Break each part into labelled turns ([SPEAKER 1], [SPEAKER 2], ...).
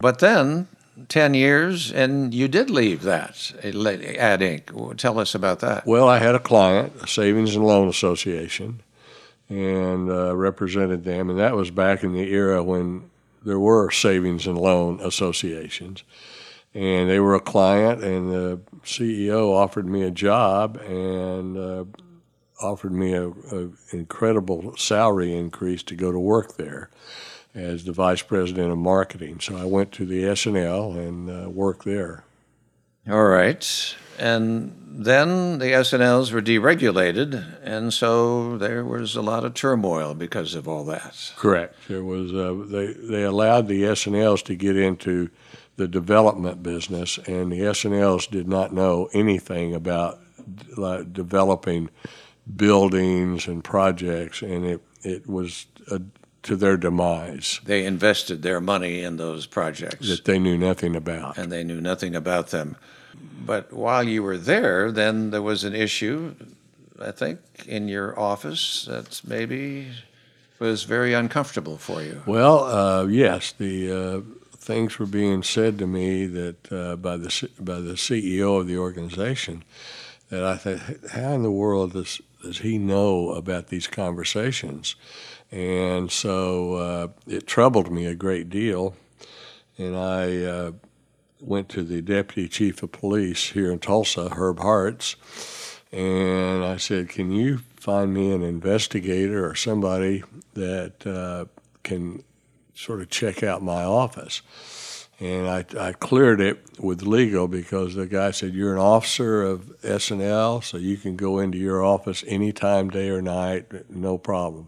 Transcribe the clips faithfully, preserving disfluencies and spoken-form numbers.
[SPEAKER 1] But then, ten years, and you did leave that, Ad Incorporated. Tell us about that.
[SPEAKER 2] Well, I had a client, a Savings and Loan Association, and uh, represented them, and that was back in the era when there were savings and loan associations. And they were a client, and the C E O offered me a job and uh, offered me a, a incredible salary increase to go to work there as the vice president of marketing. So I went to the S and L and uh, worked there.
[SPEAKER 1] All right. And then the S and Ls were deregulated, and so there was a lot of turmoil because of all that.
[SPEAKER 2] Correct. There was uh, they they allowed the S and Ls to get into the development business, and the S and Ls did not know anything about uh, developing buildings and projects, and it it was a, to their demise.
[SPEAKER 1] They invested their money in those projects
[SPEAKER 2] that they knew nothing about.
[SPEAKER 1] And they knew nothing about them. But while you were there, then there was an issue, I think, in your office that maybe was very uncomfortable for you.
[SPEAKER 2] Well, uh, yes, the uh, things were being said to me that uh, by the by the C E O of the organization that I thought, how in the world does does he know about these conversations? And so uh, it troubled me a great deal, and I uh, went to the deputy chief of police here in Tulsa, Herb Hartz, and I said, can you find me an investigator or somebody that uh, can sort of check out my office? And I, I cleared it with legal because the guy said, you're an officer of S and L, so you can go into your office anytime, day or night, no problem.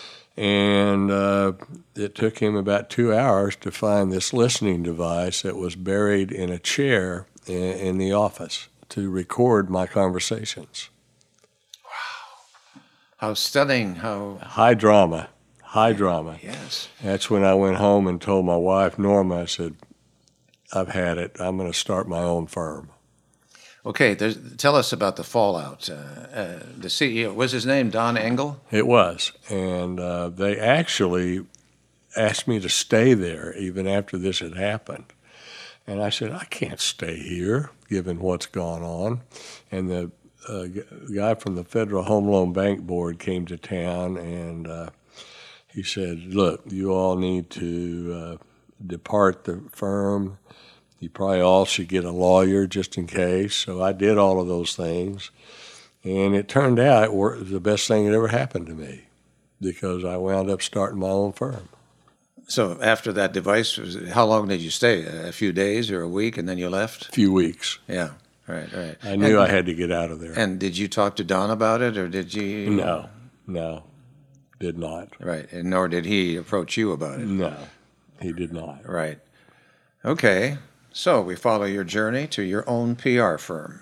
[SPEAKER 2] And uh, it took him about two hours to find this listening device that was buried in a chair in, in the office to record my conversations.
[SPEAKER 1] Wow. How stunning, how...
[SPEAKER 2] High drama, high drama.
[SPEAKER 1] Yes.
[SPEAKER 2] That's when I went home and told my wife, Norma, I said, I've had it. I'm going to start my own firm.
[SPEAKER 1] Okay, tell us about the fallout. Uh, uh, the C E O, was his name Don Engle?
[SPEAKER 2] It was, and uh, they actually asked me to stay there even after this had happened. And I said, I can't stay here, given what's gone on. And the uh, guy from the Federal Home Loan Bank Board came to town, and uh, he said, look, you all need to uh, depart the firm. You probably all should get a lawyer just in case. So I did all of those things. And it turned out it was the best thing that ever happened to me because I wound up starting my own firm.
[SPEAKER 1] So after that device, was, how long did you stay? A few days or a week, and then you left?
[SPEAKER 2] A few weeks.
[SPEAKER 1] Yeah, right, right.
[SPEAKER 2] I knew
[SPEAKER 1] and,
[SPEAKER 2] I had to get out of there.
[SPEAKER 1] And did you talk to Don about it, or did you?
[SPEAKER 2] No, no, did not.
[SPEAKER 1] Right, and nor did he approach you about it?
[SPEAKER 2] No, he did not.
[SPEAKER 1] Right. Okay. So we follow your journey to your own P R firm.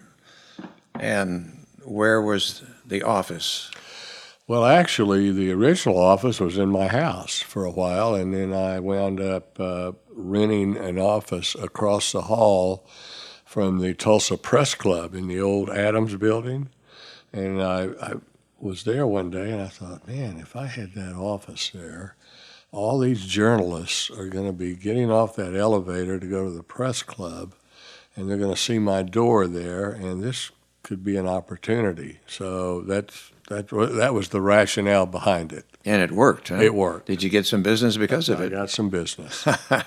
[SPEAKER 1] And where was the office?
[SPEAKER 2] Well, actually, the original office was in my house for a while, and then I wound up uh, renting an office across the hall from the Tulsa Press Club in the old Adams building. And I, I was there one day, and I thought, man, if I had that office there, all these journalists are going to be getting off that elevator to go to the press club, and they're going to see my door there, and this could be an opportunity. So that's that. That was the rationale behind it.
[SPEAKER 1] And it worked, huh?
[SPEAKER 2] It worked.
[SPEAKER 1] Did you get some business because of
[SPEAKER 2] I
[SPEAKER 1] it?
[SPEAKER 2] got some business.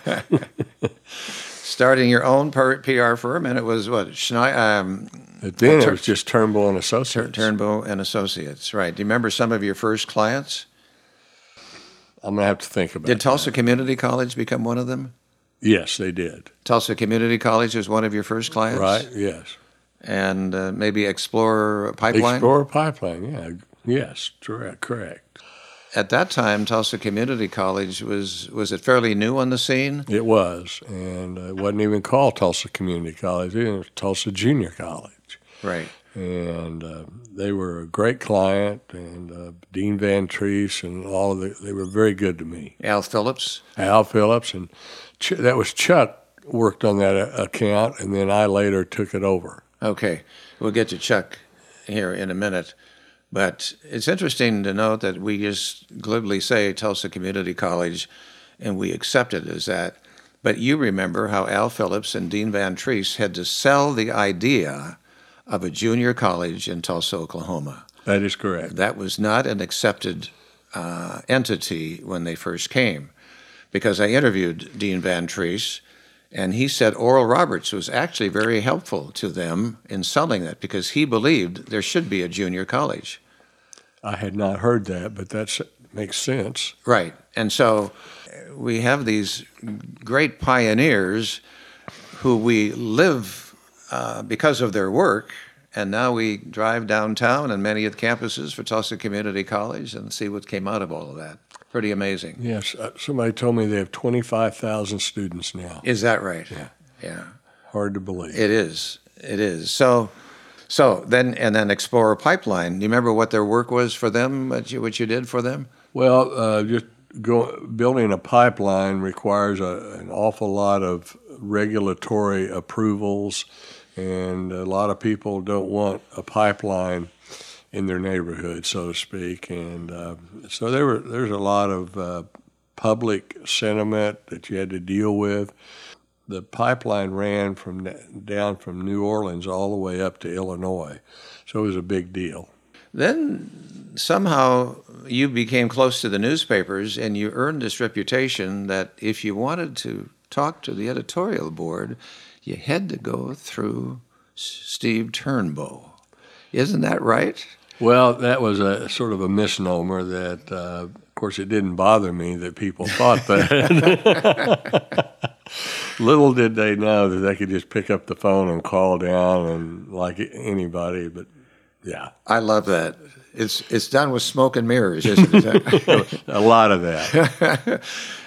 [SPEAKER 1] Starting your own P R firm, and it was what? Schneider, um,
[SPEAKER 2] but then it was just Turnbull and Associates.
[SPEAKER 1] Turnbull and Associates, right. Do you remember some of your first clients?
[SPEAKER 2] I'm going to have to think about it.
[SPEAKER 1] Did Tulsa Community College become one of them?
[SPEAKER 2] Yes, they did.
[SPEAKER 1] Tulsa Community College was one of your first clients?
[SPEAKER 2] Right, yes.
[SPEAKER 1] And uh, maybe Explorer Pipeline?
[SPEAKER 2] Explorer Pipeline, yeah. Yes, correct, correct.
[SPEAKER 1] At that time, Tulsa Community College, was was it fairly new on the scene?
[SPEAKER 2] It was, and it wasn't even called Tulsa Community College. It was Tulsa Junior College.
[SPEAKER 1] Right.
[SPEAKER 2] And uh, they were a great client, and uh, Dean Van Treese and all of the, they were very good to me.
[SPEAKER 1] Al Phillips?
[SPEAKER 2] Al Phillips, and Ch- that was Chuck worked on that uh, account, and then I later took it over.
[SPEAKER 1] Okay, we'll get to Chuck here in a minute. But it's interesting to note that we just glibly say Tulsa Community College, and we accept it as that. But you remember how Al Phillips and Dean Van Treese had to sell the idea of a junior college in Tulsa, Oklahoma.
[SPEAKER 2] That is correct.
[SPEAKER 1] That was not an accepted uh, entity when they first came, because I interviewed Dean Van Treese, and he said Oral Roberts was actually very helpful to them in selling that because he believed there should be a junior college.
[SPEAKER 2] I had not heard that, but that makes sense.
[SPEAKER 1] Right. And so we have these great pioneers who we live uh, because of their work, and now we drive downtown and many of the campuses for Tulsa Community College and see what came out of all of that. Pretty amazing.
[SPEAKER 2] Yes. Uh, somebody told me they have twenty-five thousand students now.
[SPEAKER 1] Is that right?
[SPEAKER 2] Yeah.
[SPEAKER 1] Yeah.
[SPEAKER 2] Hard to believe.
[SPEAKER 1] It is. It is. So, so then, and then Explorer Pipeline. Do you remember what their work was for them? What you, what you did for them?
[SPEAKER 2] Well, uh, just go, building a pipeline requires a, an awful lot of regulatory approvals, and a lot of people don't want a pipeline in their neighborhood, so to speak. And uh, so there were there's a lot of uh, public sentiment that you had to deal with. The pipeline ran from down from New Orleans all the way up to Illinois, so it was a big deal.
[SPEAKER 1] Then somehow you became close to the newspapers, and you earned this reputation that if you wanted to talk to the editorial board, you had to go through Steve Turnbow. Isn't that right?
[SPEAKER 2] Well, that was a sort of a misnomer that, uh, of course, it didn't bother me that people thought that. Little did they know that they could just pick up the phone and call down and like anybody, but yeah.
[SPEAKER 1] I love that. It's it's done with smoke and mirrors, isn't it?
[SPEAKER 2] A lot of that.